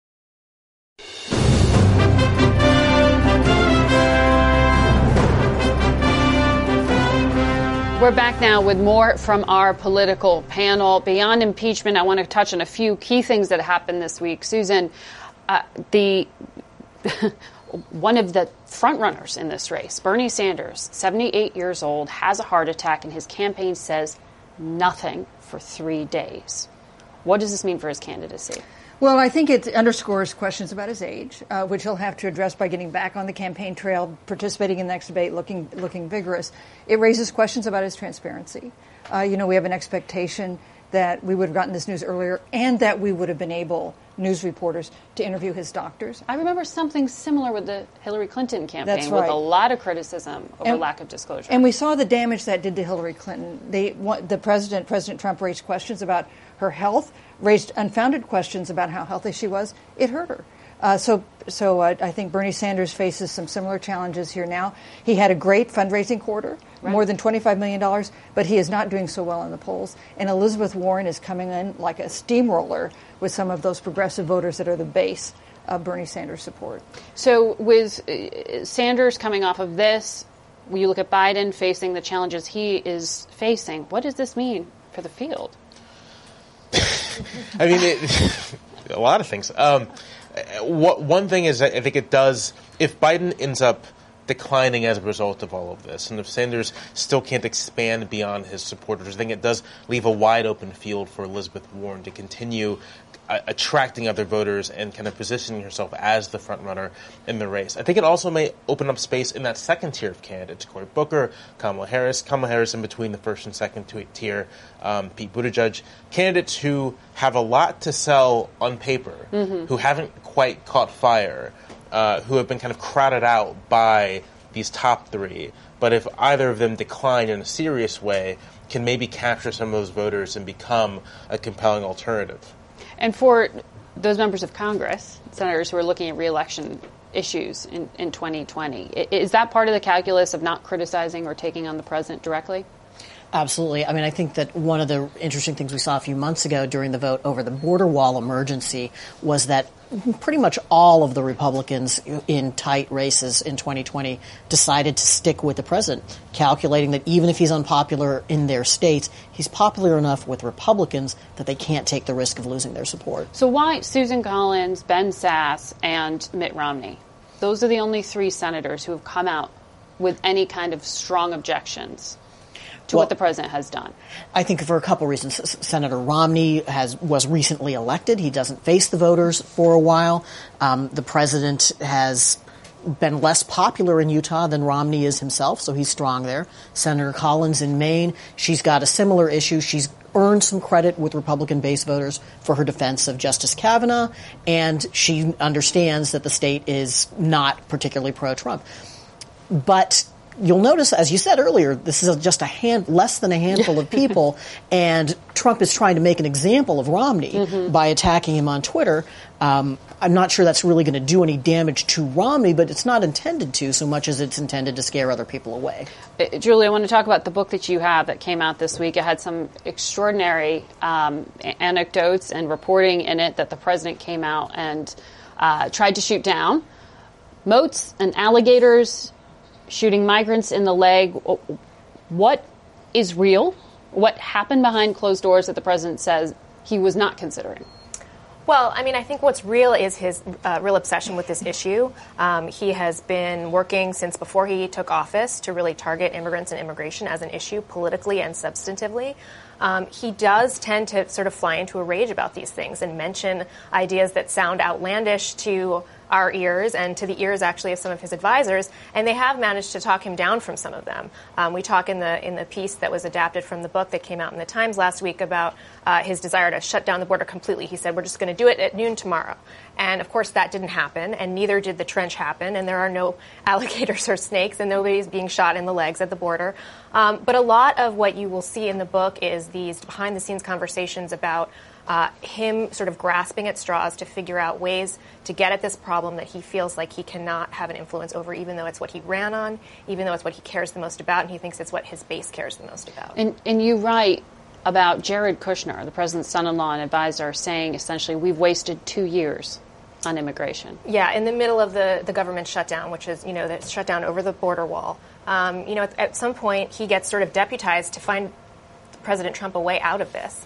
We're back now with more from our political panel. Beyond impeachment, I want to touch on a few key things that happened this week. Susan, uh, the one of the frontrunners in this race, Bernie Sanders, seventy-eight years old, has a heart attack, and his campaign says nothing for three days. What does this mean for his candidacy? Well, I think it underscores questions about his age, uh, which he'll have to address by getting back on the campaign trail, participating in the next debate, looking looking vigorous. It raises questions about his transparency. Uh, you know, we have an expectation that we would have gotten this news earlier and that we would have been able, news reporters, to interview his doctors. I remember something similar with the Hillary Clinton campaign. That's right. With a lot of criticism over and, lack of disclosure. And we saw the damage that did to Hillary Clinton. They, the president, President Trump, raised questions about her health, raised unfounded questions about how healthy she was. It hurt her. Uh, so so uh, I think Bernie Sanders faces some similar challenges here now. He had a great fundraising quarter, right. more than twenty-five million dollars, but he is not doing so well in the polls. And Elizabeth Warren is coming in like a steamroller with some of those progressive voters that are the base of Bernie Sanders' support. So with uh, Sanders coming off of this, when you look at Biden facing the challenges he is facing, what does this mean for the field? I mean, it, a lot of things. Um, what, one thing is, I think it does, if Biden ends up declining as a result of all of this, and if Sanders still can't expand beyond his supporters, I think it does leave a wide open field for Elizabeth Warren to continue uh, attracting other voters and kind of positioning herself as the front runner in the race. I think it also may open up space in that second tier of candidates, Cory Booker, Kamala Harris, Kamala Harris in between the first and second tier, um, Pete Buttigieg, candidates who have a lot to sell on paper, mm-hmm. who haven't quite caught fire, uh, who have been kind of crowded out by these top three. But if either of them decline in a serious way, can maybe capture some of those voters and become a compelling alternative. And for those members of Congress, senators who are looking at re-election issues in, in twenty twenty, is that part of the calculus of not criticizing or taking on the president directly? Absolutely. I mean, I think that one of the interesting things we saw a few months ago during the vote over the border wall emergency was that pretty much all of the Republicans in tight races in twenty twenty decided to stick with the president, calculating that even if he's unpopular in their states, he's popular enough with Republicans that they can't take the risk of losing their support. So why Susan Collins, Ben Sasse, and Mitt Romney? Those are the only three senators who have come out with any kind of strong objections to well, what the president has done. I think for a couple reasons. S- Senator Romney has was recently elected. He doesn't face the voters for a while. Um, the president has been less popular in Utah than Romney is himself, so he's strong there. Senator Collins in Maine, she's got a similar issue. She's earned some credit with Republican base voters for her defense of Justice Kavanaugh, and she understands that the state is not particularly pro-Trump. But you'll notice, as you said earlier, this is just a hand, less than a handful of people, and Trump is trying to make an example of Romney mm-hmm. by attacking him on Twitter. Um, I'm not sure that's really going to do any damage to Romney, but it's not intended to so much as it's intended to scare other people away. Uh, Julie, I want to talk about the book that you have that came out this week. It had some extraordinary um, anecdotes and reporting in it that the president came out and uh, tried to shoot down. Moats and alligators, shooting migrants in the leg. What is real? What happened behind closed doors that the president says he was not considering? Well, I mean, I think what's real is his uh, real obsession with this issue. Um, he has been working since before he took office to really target immigrants and immigration as an issue politically and substantively. Um, he does tend to sort of fly into a rage about these things and mention ideas that sound outlandish to our ears and to the ears actually of some of his advisors, and they have managed to talk him down from some of them. Um, we talk in the in the piece that was adapted from the book that came out in the Times last week about uh, his desire to shut down the border completely. He said, we're just going to do it at noon tomorrow. And of course that didn't happen, and neither did the trench happen, and there are no alligators or snakes, and nobody's being shot in the legs at the border. Um, but a lot of what you will see in the book is these behind-the-scenes conversations about Uh, him sort of grasping at straws to figure out ways to get at this problem that he feels like he cannot have an influence over, even though it's what he ran on, even though it's what he cares the most about, and he thinks it's what his base cares the most about. And, and you write about Jared Kushner, the president's son-in-law and advisor, saying essentially we've wasted two years on immigration. Yeah, in the middle of the, the government shutdown, which is, you know, the shutdown over the border wall. Um, you know, at, at some point he gets sort of deputized to find President Trump a way out of this.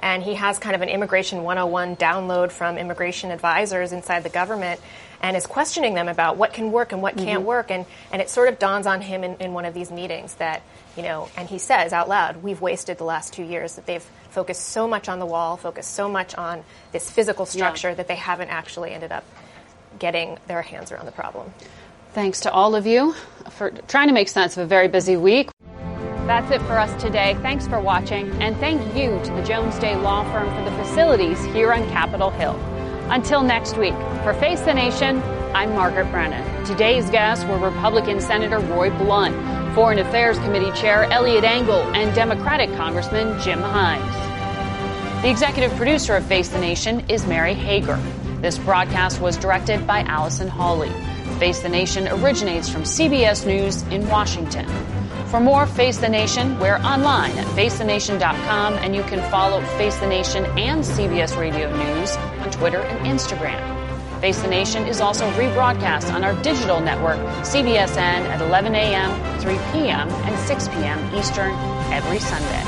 and he has kind of an Immigration one oh one download from immigration advisors inside the government and is questioning them about what can work and what can't mm-hmm. work. And, and it sort of dawns on him in, in one of these meetings that, you know, and he says out loud, we've wasted the last two years, that they've focused so much on the wall, focused so much on this physical structure yeah. that they haven't actually ended up getting their hands around the problem. Thanks to all of you for trying to make sense of a very busy week. That's it for us today. Thanks for watching, and thank you to the Jones Day Law Firm for the facilities here on Capitol Hill. Until next week, for Face the Nation, I'm Margaret Brennan. Today's guests were Republican Senator Roy Blunt, Foreign Affairs Committee Chair Eliot Engel, and Democratic Congressman Jim Himes. The executive producer of Face the Nation is Mary Hager. This broadcast was directed by Allison Hawley. Face the Nation originates from C B S News in Washington. For more Face the Nation, we're online at face the nation dot com, and you can follow Face the Nation and C B S Radio News on Twitter and Instagram. Face the Nation is also rebroadcast on our digital network, C B S N, at eleven a.m., three p.m., and six p.m. Eastern every Sunday.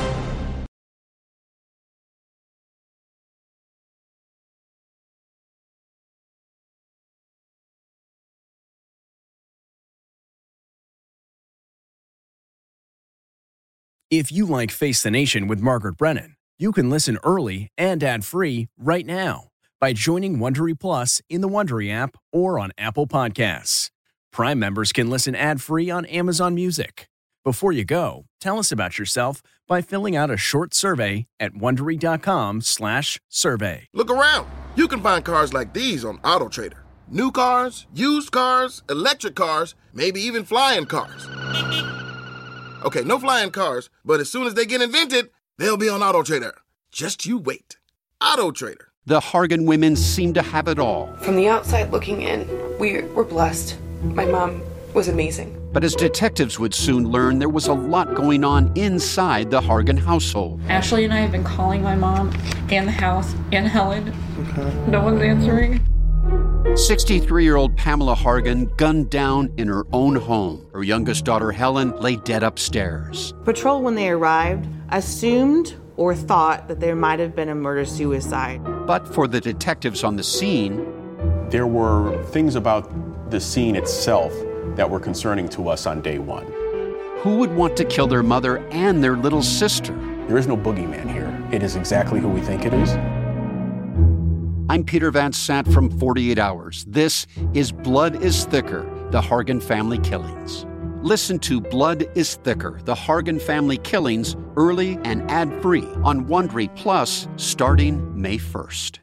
If you like Face the Nation with Margaret Brennan, you can listen early and ad-free right now by joining Wondery Plus in the Wondery app or on Apple Podcasts. Prime members can listen ad-free on Amazon Music. Before you go, tell us about yourself by filling out a short survey at Wondery.com slash survey. Look around. You can find cars like these on AutoTrader. New cars, used cars, electric cars, maybe even flying cars. Okay, no flying cars, but as soon as they get invented, they'll be on AutoTrader. Just you wait. AutoTrader. The Hargan women seem to have it all. From the outside looking in, we were blessed. My mom was amazing. But as detectives would soon learn, there was a lot going on inside the Hargan household. Ashley and I have been calling my mom and the house and Helen. Okay. No one's answering. sixty-three-year-old Pamela Hargan gunned down in her own home. Her youngest daughter, Helen, lay dead upstairs. Patrol, when they arrived, assumed or thought that there might have been a murder-suicide. But for the detectives on the scene, there were things about the scene itself that were concerning to us on day one. Who would want to kill their mother and their little sister? There is no boogeyman here. It is exactly who we think it is. I'm Peter Van Sant from forty-eight hours. This is Blood is Thicker, the Hargan Family Killings. Listen to Blood is Thicker, the Hargan Family Killings, early and ad-free on Wondery Plus starting May first.